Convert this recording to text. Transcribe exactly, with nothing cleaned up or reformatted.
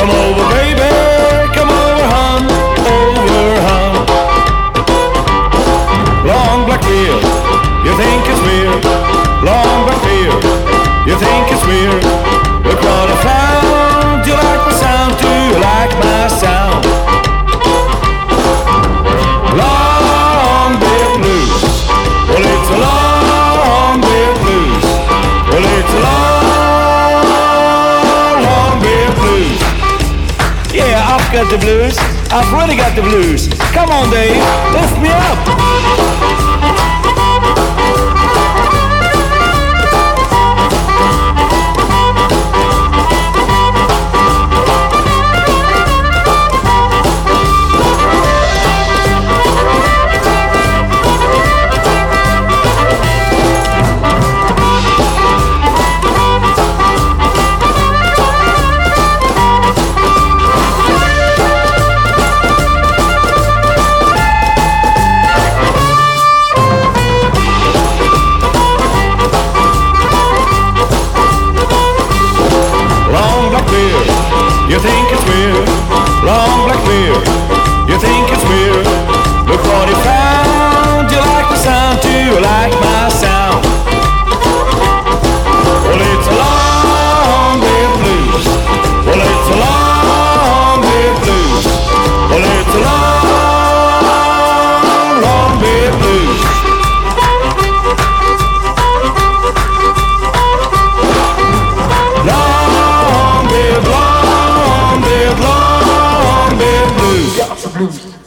Come over, baby, come over, hon, over, hon. Long black beard, you think it's weird. Long black beard, you think it's weird. Look what I found. Do you like my sound? Do you like my sound? Long beard blues. Well, it's a long beard blues. Well, it's a long, long beard blues. Yeah, I've got the blues. I've really got the blues. Come on, Dave, lift me up. You think it's weird, long black beard. You think it's weird. Look what he found. Do you like the sound? Do you like my sound? Well, it's a long beard blues. Well, it's a long beard blues. Well, it's a long, long beard blues. Long beard, long. Long beard blues.